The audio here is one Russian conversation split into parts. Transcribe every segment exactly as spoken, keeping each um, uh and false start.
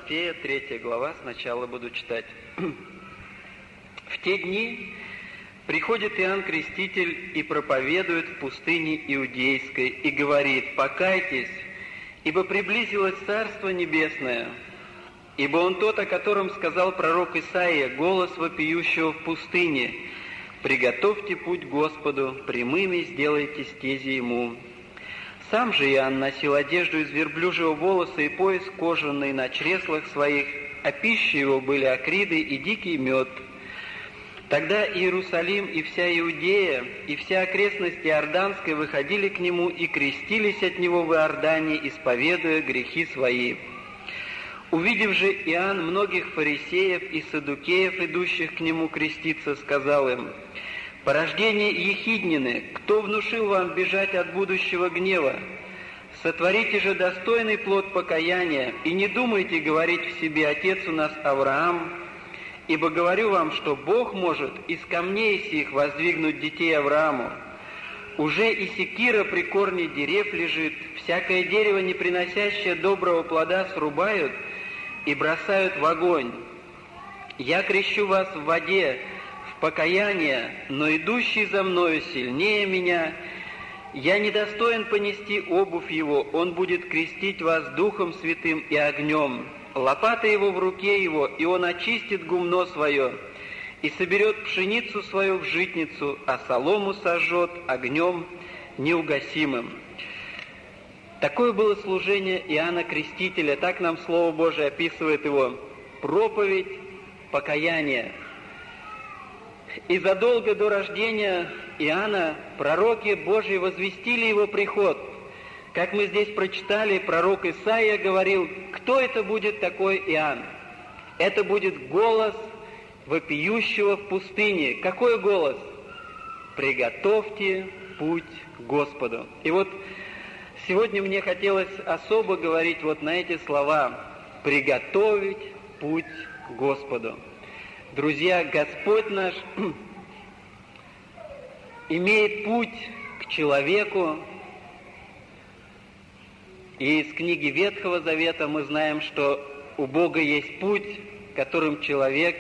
Матфея, третья глава, сначала буду читать. «В те дни приходит Иоанн Креститель и проповедует в пустыне Иудейской, и говорит: покайтесь, ибо приблизилось Царство Небесное. Ибо он тот, о котором сказал пророк Исаия, голос вопиющего в пустыне: приготовьте путь Господу, прямыми сделайте стези Ему». Сам же Иоанн носил одежду из верблюжьего волоса и пояс кожаный на чреслах своих, а пищей его были акриды и дикий мед. Тогда Иерусалим и вся Иудея, и вся окрестность Иорданской выходили к нему и крестились от него в Иордане, исповедуя грехи свои. Увидев же Иоанн многих фарисеев и саддукеев, идущих к нему креститься, сказал им: «Порождение ехиднины, кто внушил вам бежать от будущего гнева? Сотворите же достойный плод покаяния, и не думайте говорить в себе: отец у нас Авраам, ибо говорю вам, что Бог может из камней сих воздвигнуть детей Аврааму. Уже и секира при корне дерев лежит, всякое дерево, не приносящее доброго плода, срубают и бросают в огонь. Я крещу вас в воде, в покаяние, но идущий за мною сильнее меня, я недостоин понести обувь его, он будет крестить вас Духом Святым и огнем. Лопата его в руке его, и он очистит гумно свое, и соберет пшеницу свою в житницу, а солому сожжет огнем неугасимым». Такое было служение Иоанна Крестителя, так нам Слово Божие описывает его: проповедь покаяния. И задолго до рождения Иоанна пророки Божьи возвестили его приход. Как мы здесь прочитали, пророк Исаия говорил: кто это будет такой Иоанн? Это будет голос вопиющего в пустыне. Какой голос? Приготовьте путь Господу. И вот сегодня мне хотелось особо говорить вот на эти слова: приготовить путь Господу. Друзья, Господь наш имеет путь к человеку. И из книги Ветхого Завета мы знаем, что у Бога есть путь, которым человек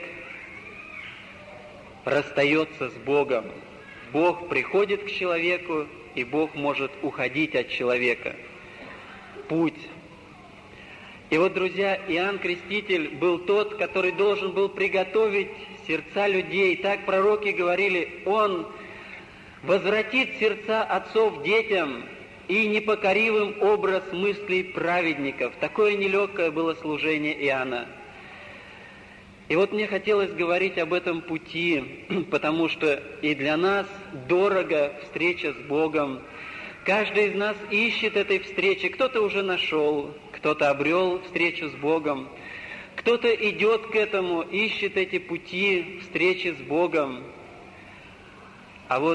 расстается с Богом. Бог приходит к человеку, и Бог может уходить от человека. Путь. И вот, друзья, Иоанн Креститель был тот, который должен был приготовить сердца людей. Так пророки говорили: он возвратит сердца отцов детям и непокоривым образ мыслей праведников. Такое нелегкое было служение Иоанна. И вот мне хотелось говорить об этом пути, потому что и для нас дорого встреча с Богом. Каждый из нас ищет этой встречи. Кто-то уже нашел, кто-то обрел встречу с Богом, кто-то идет к этому, ищет эти пути встречи с Богом. А вот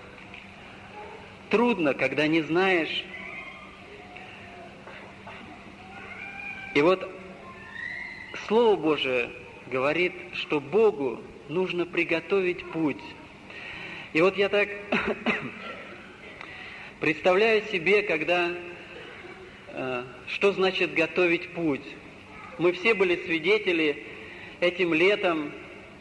трудно, когда не знаешь. И вот Слово Божие говорит, что Богу нужно приготовить путь. И вот я так представляю себе, когда, э, что значит готовить путь. Мы все были свидетели этим летом,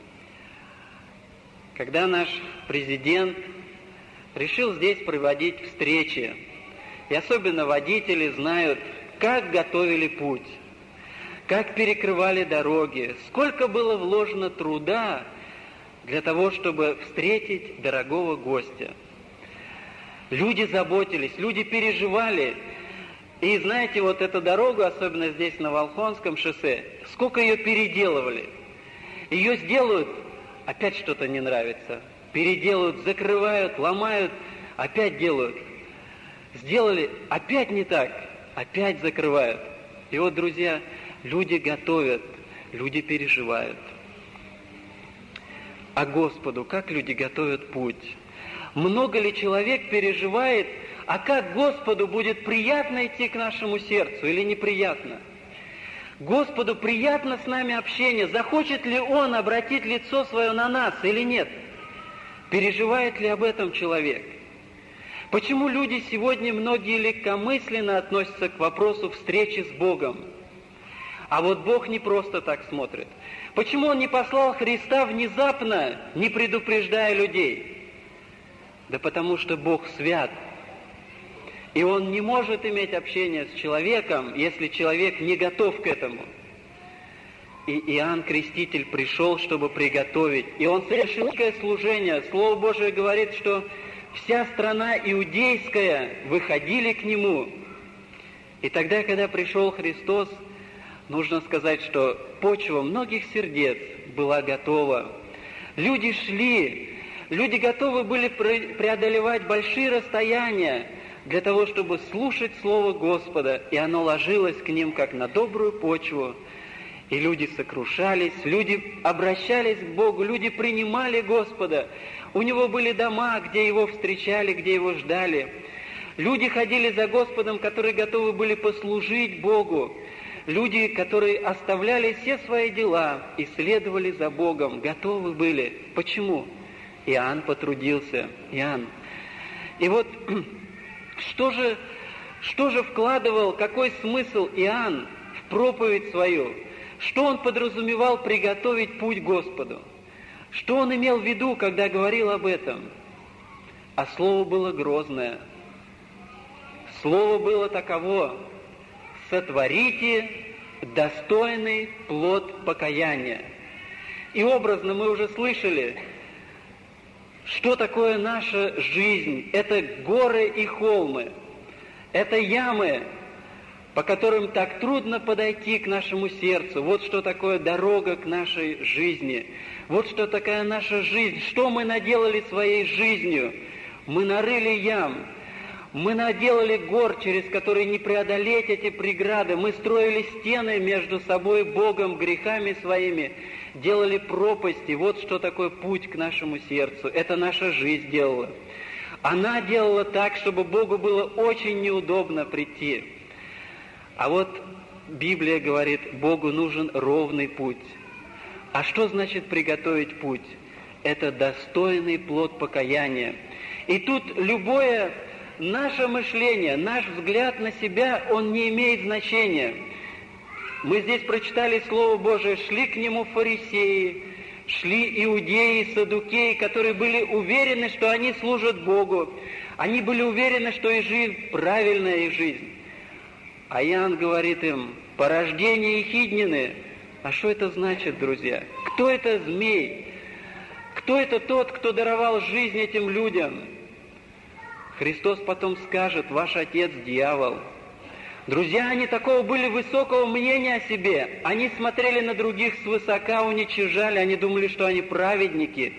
когда наш президент решил здесь проводить встречи. И особенно водители знают, как готовили путь, как перекрывали дороги, сколько было вложено труда для того, чтобы встретить дорогого гостя. Люди заботились, люди переживали. И знаете, вот эту дорогу, особенно здесь на Волхонском шоссе, сколько ее переделывали. Ее сделают, опять что-то не нравится. Переделают, закрывают, ломают, опять делают. Сделали, опять не так, опять закрывают. И вот, друзья, люди готовят, люди переживают. А Господу как люди готовят путь? Много ли человек переживает, а как Господу будет приятно идти к нашему сердцу или неприятно? Господу приятно с нами общение, захочет ли Он обратить лицо свое на нас или нет? Переживает ли об этом человек? Почему люди сегодня многие легкомысленно относятся к вопросу встречи с Богом? А вот Бог не просто так смотрит. Почему Он не послал Христа внезапно, не предупреждая людей? Да потому что Бог свят. И Он не может иметь общение с человеком, если человек не готов к этому. И Иоанн Креститель пришел, чтобы приготовить. И он совершил великое служение. Слово Божие говорит, что вся страна иудейская выходили к Нему. И тогда, когда пришел Христос, нужно сказать, что почва многих сердец была готова. Люди шли, люди готовы были преодолевать большие расстояния для того, чтобы слушать Слово Господа, и оно ложилось к ним, как на добрую почву. И люди сокрушались, люди обращались к Богу, люди принимали Господа. У Него были дома, где Его встречали, где Его ждали. Люди ходили за Господом, которые готовы были послужить Богу. Люди, которые оставляли все свои дела и следовали за Богом, готовы были. Почему? Иоанн потрудился. Иоанн. И вот что же, что же вкладывал, какой смысл Иоанн в проповедь свою? Что он подразумевал приготовить путь Господу? Что он имел в виду, когда говорил об этом? А слово было грозное. Слово было таково: «Сотворите достойный плод покаяния». И образно мы уже слышали, что такое наша жизнь. Это горы и холмы, это ямы, по которым так трудно подойти к нашему сердцу. Вот что такое дорога к нашей жизни. Вот что такая наша жизнь. Что мы наделали своей жизнью? Мы нарыли ям. Мы наделали гор, через которые не преодолеть эти преграды. Мы строили стены между собой, Богом, грехами своими. Делали пропасти. Вот что такое путь к нашему сердцу. Это наша жизнь делала. Она делала так, чтобы Богу было очень неудобно прийти. А вот Библия говорит, Богу нужен ровный путь. А что значит приготовить путь? Это достойный плод покаяния. И тут любое наше мышление, наш взгляд на себя, он не имеет значения. Мы здесь прочитали Слово Божие, шли к Нему фарисеи, шли иудеи, саддукеи, которые были уверены, что они служат Богу. Они были уверены, что их жизнь правильная их жизнь. А Иоанн говорит им: порождение Ехиднины. А что это значит, друзья? Кто это змей? Кто это тот, кто даровал жизнь этим людям? Христос потом скажет: ваш отец дьявол. Друзья, они такого были высокого мнения о себе. Они смотрели на других свысока, уничижали, они думали, что они праведники.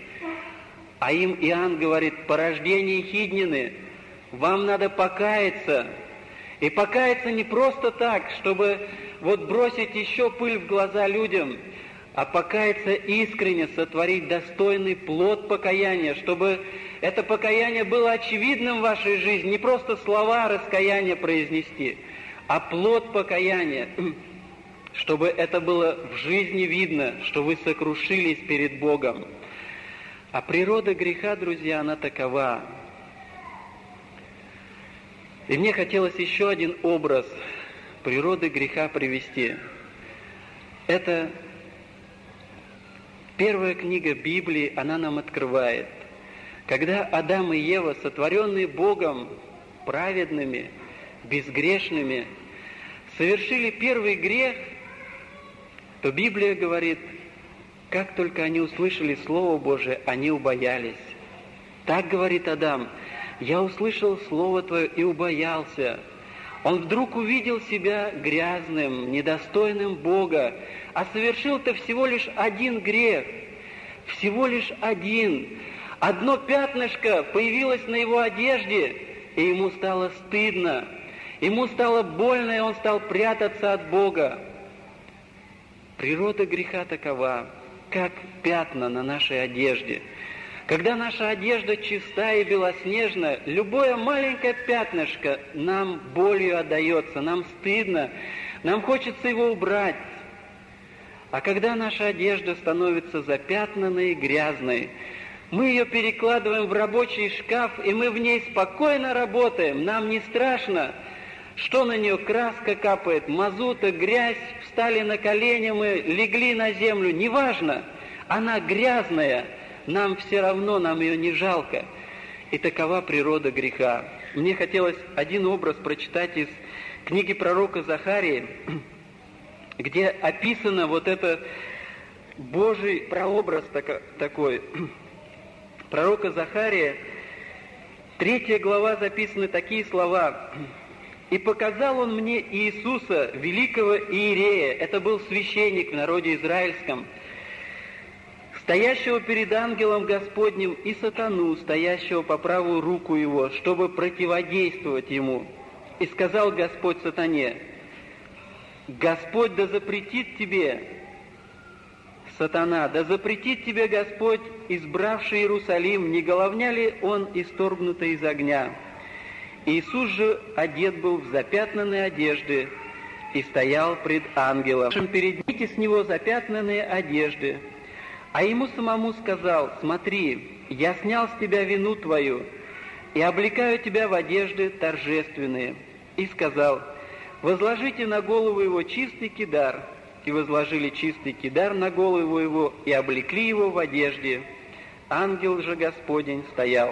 А им Иоанн говорит: порождение Ехиднины, вам надо покаяться. И покаяться не просто так, чтобы вот бросить еще пыль в глаза людям, а покаяться искренне, сотворить достойный плод покаяния, чтобы это покаяние было очевидным в вашей жизни, не просто слова раскаяния произнести, а плод покаяния, чтобы это было в жизни видно, что вы сокрушились перед Богом. А природа греха, друзья, она такова. И мне хотелось еще один образ природы греха привести. Это первая книга Библии, она нам открывает. Когда Адам и Ева, сотворенные Богом, праведными, безгрешными, совершили первый грех, то Библия говорит, как только они услышали Слово Божие, они убоялись. Так говорит Адам: «Я услышал Слово Твое и убоялся». Он вдруг увидел себя грязным, недостойным Бога, а совершил-то всего лишь один грех. Всего лишь один. Одно пятнышко появилось на его одежде, и ему стало стыдно. Ему стало больно, и он стал прятаться от Бога. Природа греха такова, как пятна на нашей одежде. Когда наша одежда чиста и белоснежна, любое маленькое пятнышко нам болью отдается, нам стыдно, нам хочется его убрать. А когда наша одежда становится запятнанной и грязной, мы ее перекладываем в рабочий шкаф, и мы в ней спокойно работаем. Нам не страшно, Что на нее? Краска капает, мазута, грязь, встали на колени мы, легли на землю, неважно, она грязная, нам все равно, нам ее не жалко. И такова природа греха. Мне хотелось один образ прочитать из книги пророка Захарии, где описано вот это Божий прообраз такой. Пророка Захария, третья глава, записаны такие слова. «И показал он мне Иисуса, великого Иерея». Это был священник в народе израильском, стоящего перед ангелом Господним, и сатану, стоящего по правую руку его, чтобы противодействовать ему. И сказал Господь сатане: «Господь да запретит тебе, сатана, да запретит тебе Господь, избравший Иерусалим, не головня ли он исторгнутый из огня?» Иисус же одет был в запятнанные одежды и стоял пред ангелом. Передните с него запятнанные одежды. А ему самому сказал: «Смотри, я снял с тебя вину твою и облекаю тебя в одежды торжественные». И сказал: «Возложите на голову его чистый кидар». И возложили чистый кидар на голову его и облекли его в одежде. Ангел же Господень стоял.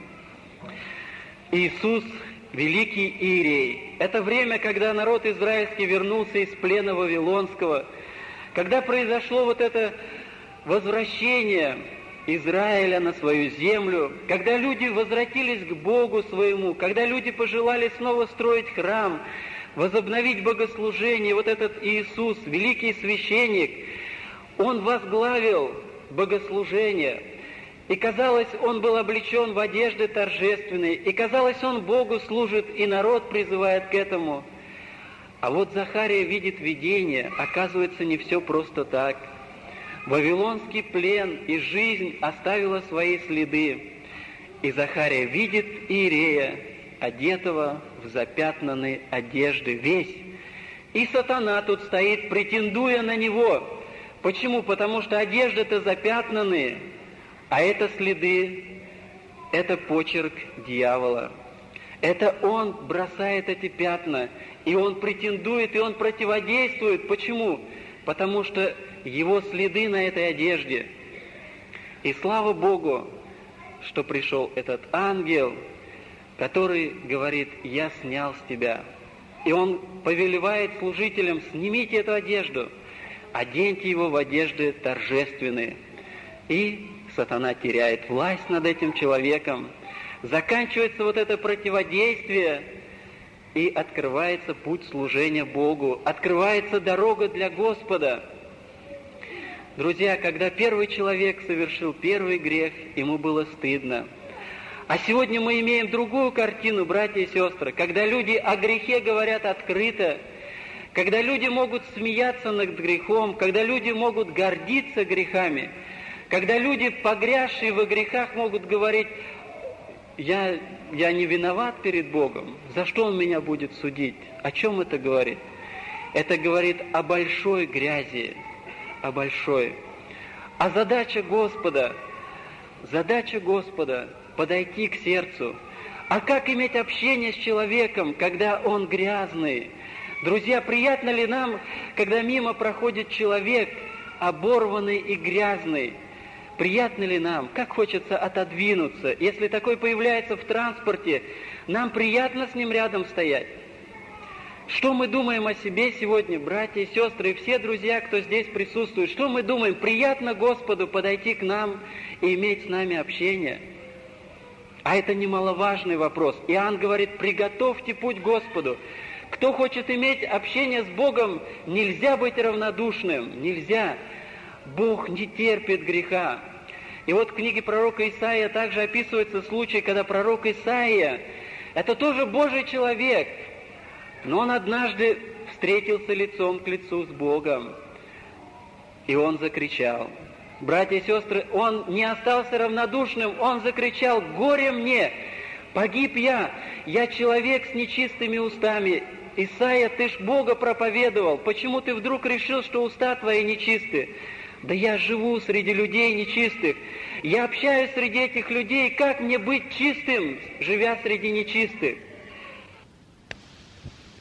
Иисус, великий Иерей. Это время, когда народ израильский вернулся из плена вавилонского, когда произошло вот это возвращение Израиля на свою землю, когда люди возвратились к Богу своему, когда люди пожелали снова строить храм, возобновить богослужение. Вот этот Иисус, великий священник, Он возглавил богослужение. И казалось, Он был облечен в одежды торжественные, и казалось, Он Богу служит, и народ призывает к этому. А вот Захария видит видение, оказывается, не все просто так. Вавилонский плен и жизнь оставила свои следы. И Захария видит Иерея, одетого в запятнанные одежды, весь. И сатана тут стоит, претендуя на него. Почему? Потому что одежды-то запятнанные, а это следы, это почерк дьявола. Это он бросает эти пятна, и он претендует, и он противодействует. Почему? Потому что его следы на этой одежде. И слава Богу, что пришел этот ангел, который говорит: «Я снял с тебя». И он повелевает служителям: «Снимите эту одежду, оденьте его в одежды торжественные». И сатана теряет власть над этим человеком. Заканчивается вот это противодействие, и открывается путь служения Богу, открывается дорога для Господа. Друзья, когда первый человек совершил первый грех, ему было стыдно. А сегодня мы имеем другую картину, братья и сестры, когда люди о грехе говорят открыто, когда люди могут смеяться над грехом, когда люди могут гордиться грехами, когда люди, погрязшие во грехах, могут говорить: я, я не виноват перед Богом, за что Он меня будет судить? О чем это говорит? Это говорит о большой грязи, о большой. А задача Господа, задача Господа — подойти к сердцу. А как иметь общение с человеком, когда он грязный? Друзья, приятно ли нам, когда мимо проходит человек, оборванный и грязный? Приятно ли нам? Как хочется отодвинуться. Если такой появляется в транспорте, нам приятно с ним рядом стоять. Что мы думаем о себе сегодня, братья и сестры, и все друзья, кто здесь присутствует? Что мы думаем? Приятно Господу подойти к нам и иметь с нами общение? А это немаловажный вопрос. Иоанн говорит: приготовьте путь Господу. Кто хочет иметь общение с Богом, нельзя быть равнодушным, нельзя. Бог не терпит греха. И вот в книге пророка Исаия также описывается случай, когда пророк Исаия, это тоже Божий человек, но он однажды встретился лицом к лицу с Богом, и он закричал. Братья и сестры, он не остался равнодушным, он закричал: «Горе мне! Погиб я! Я человек с нечистыми устами! Исаия, ты ж Бога проповедовал! Почему ты вдруг решил, что уста твои нечисты? Да я живу среди людей нечистых! Я общаюсь среди этих людей! Как мне быть чистым, живя среди нечистых?»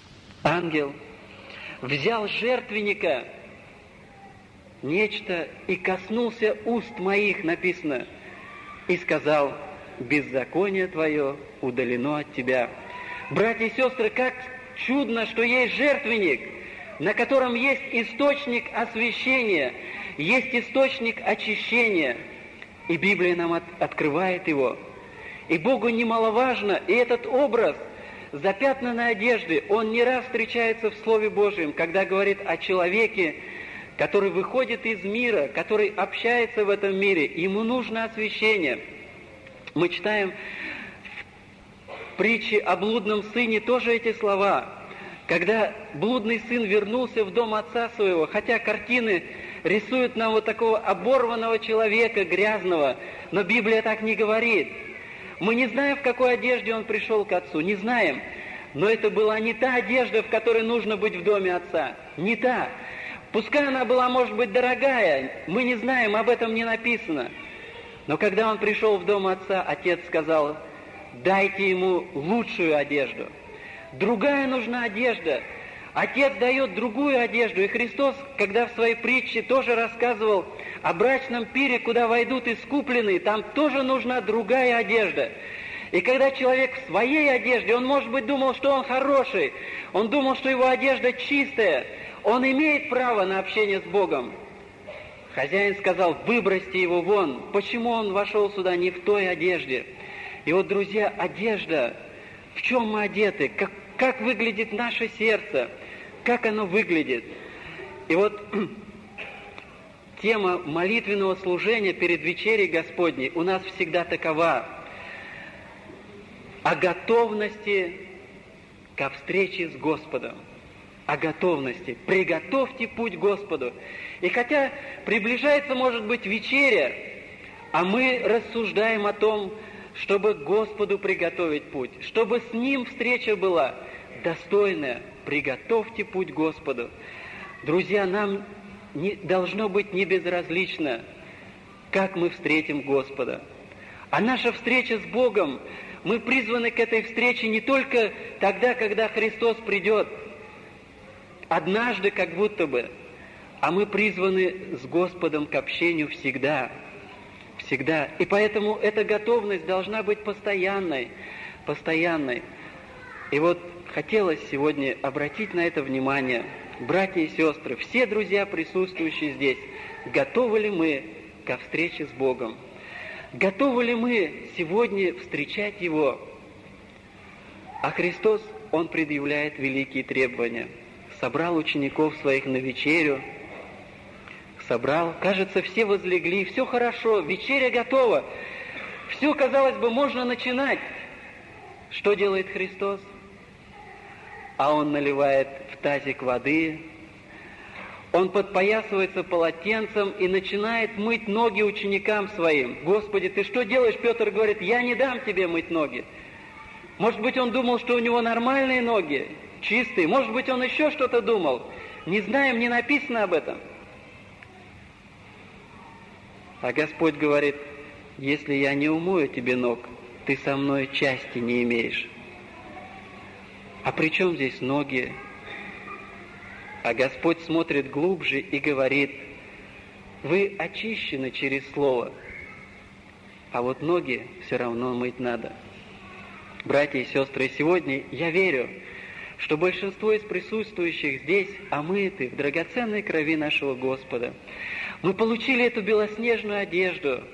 ангел взял жертвенника, нечто, и коснулся уст моих, написано, и сказал: беззаконие твое удалено от тебя. Братья и сестры, как чудно, что есть жертвенник, на котором есть источник освящения, есть источник очищения, и Библия нам от, открывает его. И Богу немаловажно, и этот образ запятнанной одежды, он не раз встречается в Слове Божьем, когда говорит о человеке, который выходит из мира, который общается в этом мире, ему нужно освящение. Мы читаем в притче о блудном сыне тоже эти слова. Когда блудный сын вернулся в дом отца своего, хотя картины рисуют нам вот такого оборванного человека, грязного, но Библия так не говорит. Мы не знаем, в какой одежде он пришел к отцу, не знаем. Но это была не та одежда, в которой нужно быть в доме отца. Не та. Пускай она была, может быть, дорогая, мы не знаем, об этом не написано. Но когда он пришел в дом отца, отец сказал: дайте ему лучшую одежду. Другая нужна одежда. Отец дает другую одежду. И Христос, когда в своей притче тоже рассказывал о брачном пире, куда войдут искупленные, там тоже нужна другая одежда. И когда человек в своей одежде, он, может быть, думал, что он хороший, он думал, что его одежда чистая, он имеет право на общение с Богом. Хозяин сказал: выбросьте его вон. Почему он вошел сюда не в той одежде? И вот, друзья, одежда, в чем мы одеты, как, как выглядит наше сердце, как оно выглядит. И вот тема молитвенного служения перед вечерей Господней у нас всегда такова: о готовности ко встрече с Господом. О готовности. Приготовьте путь Господу. И хотя приближается, может быть, вечеря, а мы рассуждаем о том, чтобы Господу приготовить путь, чтобы с Ним встреча была достойная. Приготовьте путь Господу. Друзья, нам не, должно быть не безразлично, как мы встретим Господа. А наша встреча с Богом, мы призваны к этой встрече не только тогда, когда Христос придет, однажды как будто бы, а мы призваны с Господом к общению всегда. Всегда. И поэтому эта готовность должна быть постоянной, постоянной. И вот хотелось сегодня обратить на это внимание. Братья и сестры, все друзья, присутствующие здесь, готовы ли мы ко встрече с Богом? Готовы ли мы сегодня встречать Его? А Христос, Он предъявляет великие требования. Собрал учеников своих на вечерю, собрал, кажется, все возлегли, все хорошо, вечеря готова, все, казалось бы, можно начинать. Что делает Христос? А Он наливает в тазик воды, Он подпоясывается полотенцем и начинает мыть ноги ученикам своим. Господи, ты что делаешь? Петр говорит: я не дам тебе мыть ноги. Может быть, он думал, что у него нормальные ноги, чистые. Может быть, он еще что-то думал. Не знаем, не написано об этом. А Господь говорит: если я не умою тебе ног, ты со мной части не имеешь. А при чем здесь ноги? А Господь смотрит глубже и говорит: вы очищены через Слово, а вот ноги все равно мыть надо. Братья и сестры, сегодня я верю, что большинство из присутствующих здесь омыты в драгоценной крови нашего Господа. Мы получили эту белоснежную одежду.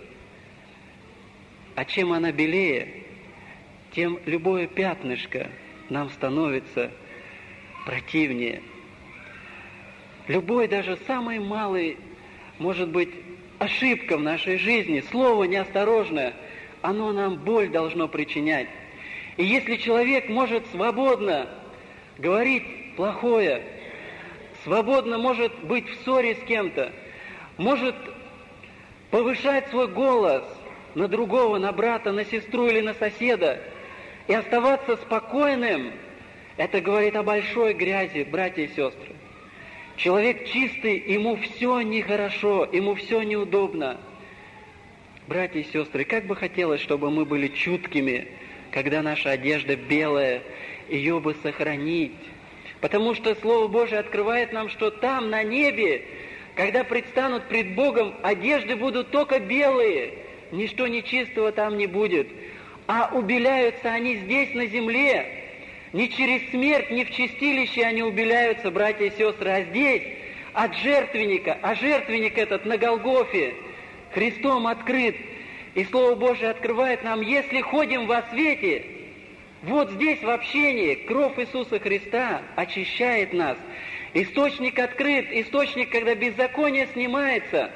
А чем она белее, тем любое пятнышко нам становится противнее. Любой, даже самый малый, может быть, ошибка в нашей жизни, слово неосторожное, оно нам боль должно причинять. И если человек может свободно говорить плохое, свободно может быть в ссоре с кем-то, может повышать свой голос на другого, на брата, на сестру или на соседа, и оставаться спокойным, это говорит о большой грязи, братья и сестры. Человек чистый, ему все нехорошо, ему все неудобно. Братья и сестры, как бы хотелось, чтобы мы были чуткими, когда наша одежда белая, ее бы сохранить. Потому что Слово Божие открывает нам, что там, на небе, когда предстанут пред Богом, одежды будут только белые, ничто нечистого там не будет. А убеляются они здесь, на земле. Не через смерть, не в чистилище они убеляются, братья и сестры, а здесь, от жертвенника. А жертвенник этот на Голгофе Христом открыт. И Слово Божие открывает нам, если ходим во свете, вот здесь в общении кровь Иисуса Христа очищает нас. Источник открыт, источник, когда беззаконие снимается,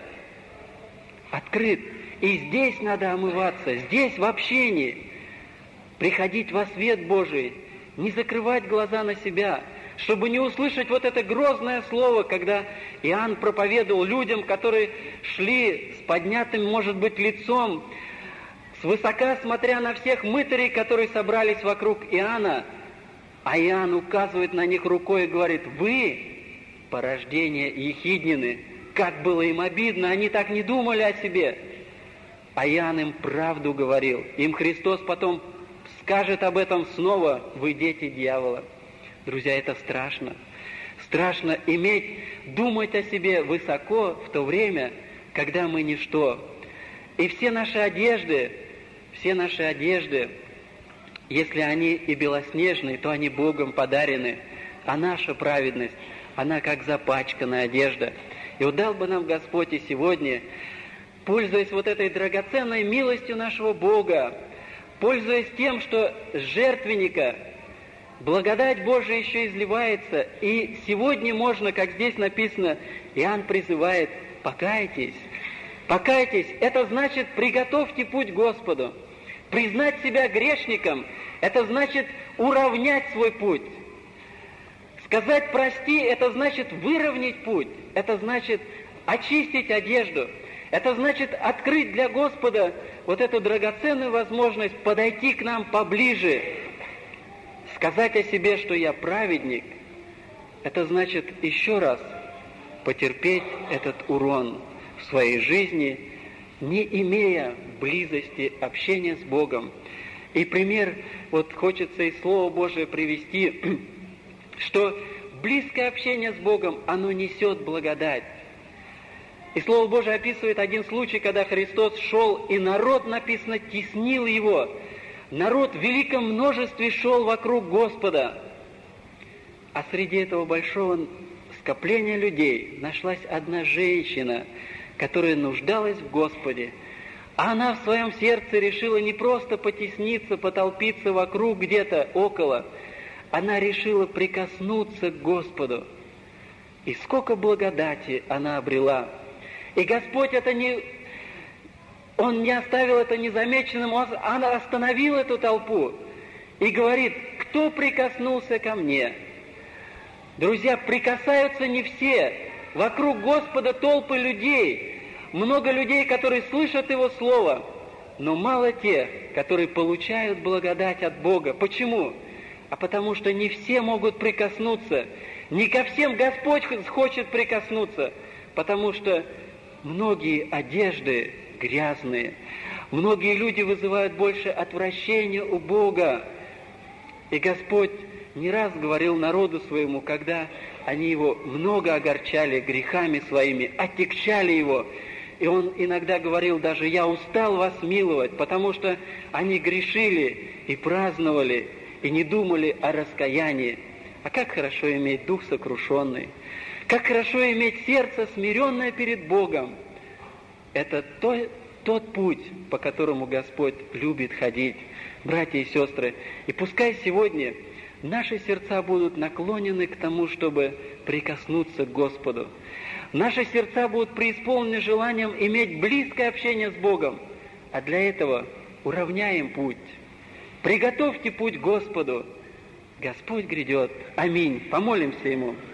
открыт. И здесь надо омываться, здесь в общении, приходить во свет Божий, не закрывать глаза на себя, чтобы не услышать вот это грозное слово, когда Иоанн проповедовал людям, которые шли с поднятым, может быть, лицом, свысока смотря на всех мытарей, которые собрались вокруг Иоанна, а Иоанн указывает на них рукой и говорит: «Вы, порождение ехиднины». Как было им обидно, они так не думали о себе. А Иоанн им правду говорил. Им Христос потом скажет об этом снова: «Вы дети дьявола». Друзья, это страшно. Страшно иметь, думать о себе высоко в то время, когда мы ничто. И все наши одежды, все наши одежды, если они и белоснежные, то они Богом подарены. А наша праведность, она как запачканная одежда. И вот дал бы нам Господь и сегодня, пользуясь вот этой драгоценной милостью нашего Бога, пользуясь тем, что с жертвенника благодать Божия еще изливается, и сегодня можно, как здесь написано, Иоанн призывает: покайтесь, покайтесь. Это значит, приготовьте путь Господу. Признать себя грешником, это значит уравнять свой путь. Сказать «прости» — это значит выровнять путь, это значит очистить одежду, это значит открыть для Господа вот эту драгоценную возможность подойти к нам поближе. Сказать о себе, что я праведник, это значит еще раз потерпеть этот урон в своей жизни, не имея близости общения с Богом. И пример, вот хочется из Слова Божия привести, что близкое общение с Богом, оно несет благодать. И Слово Божие описывает один случай, когда Христос шел, и народ, написано, теснил Его. Народ в великом множестве шел вокруг Господа. А среди этого большого скопления людей нашлась одна женщина, которая нуждалась в Господе. А она в своем сердце решила не просто потесниться, потолпиться вокруг где-то около. Она решила прикоснуться к Господу. И сколько благодати она обрела. И Господь это не... Он не оставил это незамеченным, Он остановил эту толпу и говорит: кто прикоснулся ко мне? Друзья, прикасаются не все. Вокруг Господа толпы людей. Много людей, которые слышат Его Слово, но мало тех, которые получают благодать от Бога. Почему? А потому что не все могут прикоснуться. Не ко всем Господь хочет прикоснуться, потому что многие одежды грязные. Многие люди вызывают больше отвращения у Бога. И Господь не раз говорил народу своему, когда они Его много огорчали грехами своими, отягчали Его. И Он иногда говорил даже: «Я устал вас миловать», потому что они грешили и праздновали, и не думали о раскаянии. А как хорошо иметь дух сокрушенный, как хорошо иметь сердце смиренное перед Богом. Это то, тот путь, по которому Господь любит ходить, братья и сестры. И пускай сегодня наши сердца будут наклонены к тому, чтобы прикоснуться к Господу. Наши сердца будут преисполнены желанием иметь близкое общение с Богом. А для этого уравняем путь. Приготовьте путь Господу. Господь грядет. Аминь. Помолимся Ему.